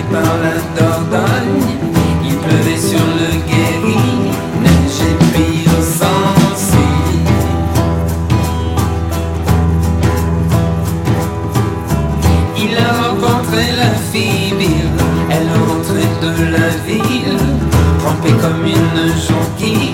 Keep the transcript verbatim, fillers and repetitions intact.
par la Dordogne. Il pleuvait sur le Guéry, neige et pire sans cils. Il a rencontré la fille Bill, elle rentrait de la ville, trempée comme une jonquille.